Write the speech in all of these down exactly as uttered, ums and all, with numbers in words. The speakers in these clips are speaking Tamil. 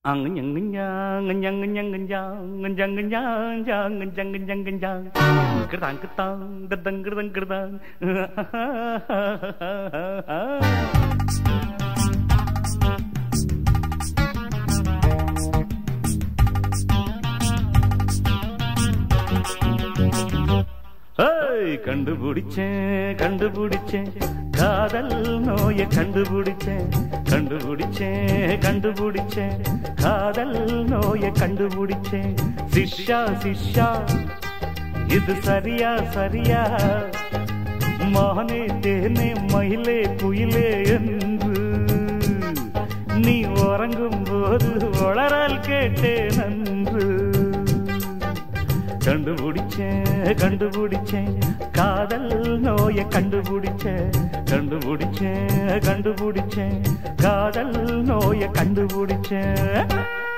கண்டுபிடிச்சேன் கண்டுபிடிச்சேன் காதல் நோய கண்டுபிடிச்சேன் கண்டுபிடிச்சேன் கண்டுபிடிச்சேன் காதல் நோய கண்டுபிடிச்சேன் சிஷ்யா சிஷ்யா இது சரியா சரியா மானே தேனே மயிலே குயிலே என்று நீ உறங்கும் போது வளரால் கேட்டேன் நன்று கண்டுபிடிச்சேன் கண்டுபிடிச்சேன் காதல் நோய கண்டுபிடிச்சேன் கண்டுபிடிச்சேன் கண்டுபிடிச்சேன் காதல் நோய கண்டுபிடிச்சேன்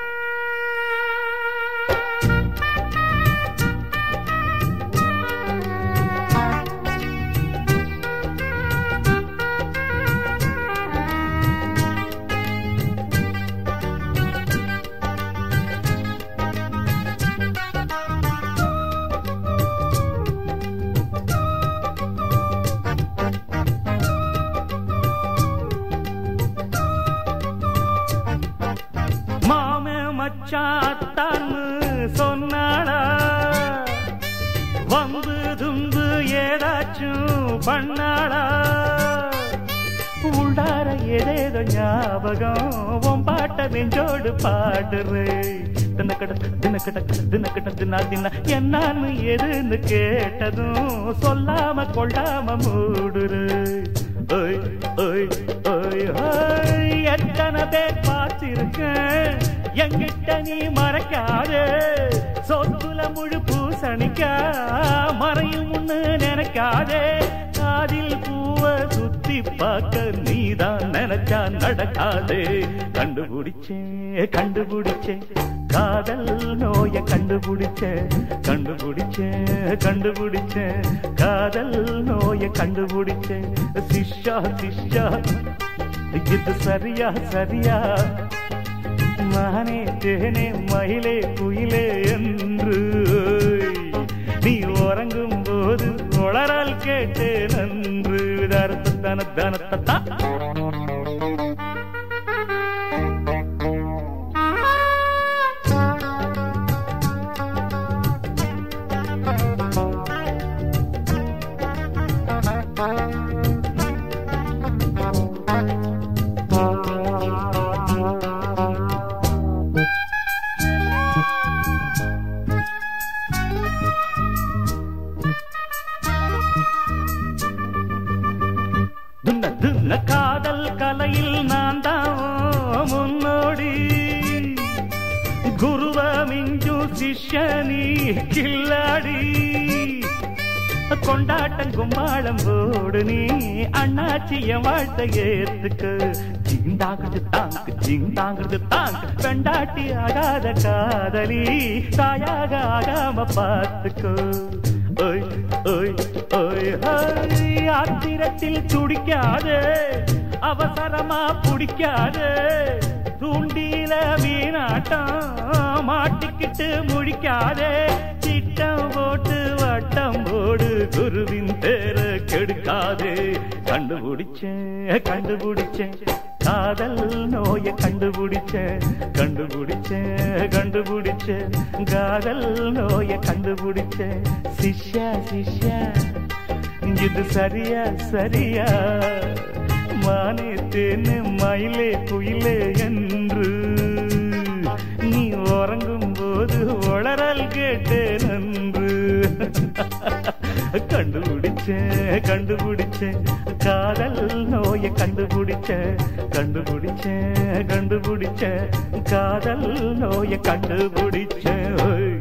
மச்சாத்தான்னு சொன்னாளா வந்து தும்பு ஏதாச்சும் பண்ணாளா உள்ளார ஏதேதோ ஞாபகம் உன் பாட்ட நெஞ்சோடு பாடுறே தினக்கட தினக்கட தினக்கட தினா தின என்னான்னு எதுன்னு கேட்டதும் சொல்லாம கொள்ளாம மூடுரு ஓய் ஓய் ஓய் ஓய் எத்தனை பேர் பார்த்திருக்கேன் எங்கிட்ட நீ மறைக்காதே சொத்துல முழு பூசணிக்கா மறையும் முன்னு நினைக்காதே காதில் பூவ சுத்தி பார்க்க நீதான் நினைச்சா நடக்காதே கண்டுபிடிச்சேன் கண்டுபிடிச்சேன் காதல் நோய கண்டுபிடிச்சேன் கண்டுபிடிச்சேன் கண்டுபிடிச்சேன் காதல் நோய கண்டுபிடிச்சேன் சிஷ்யா சிஷ்யா இது சரியா சரியா மானே தேனே மயிலே குயிலே என்று நீ உறங்கும் போது உளரால் கேட்டே நன்று தன தனத்தா காதல் கலையில் நான் தான் முன்னோடி குருவ மிஞ்சு சிஷ்யனி கில்லாடி கொண்டாட்டம் கும்பாளம் போடு நீ அண்ணாச்சிய வாழ்த்தை ஏத்துக்கு ஜிந்தாங்கிறது தாங்கு ஜிந்தாங்கிறது தாங்கு பெண்டாட்டி ஆகாத காதலி தாயாக ஆகாம பார்த்துக்கோ ஓய் ஓய் ஓய் ஓய் ஆத்திரத்தில் துடிக்காதே அவசரமா பிடிக்காதே தூண்டில வீணாட்டம் மாட்டிக்கிட்டு முழிக்காதே சிட்டம் போட்டு வட்டம் போடு குருவின் பேர கெடுக்காதே கண்டுபிடிச்சேன் கண்டுபிடிச்சேன் காதல் நோய கண்டுபிடிச்சேன் கண்டுபிடிச்சேன் கண்டுபிடிச்சேன் காதல் நோய கண்டுபிடிச்சேன் சிஷ்யா சிஷ்யா இது சரியா சரியா மானே தேனே மயிலே குயிலே என்று நீ உறங்கும் போது உளறல் கேட்டே நன்று கண்டுபிடிச்சேன் கண்டுபிடிச்சேன் காதல் நோய கண்டுபிடிச்சேன் கண்டுபிடிச்சேன் கண்டுபிடிச்சேன் காதல் நோய கண்டுபிடிச்சேன்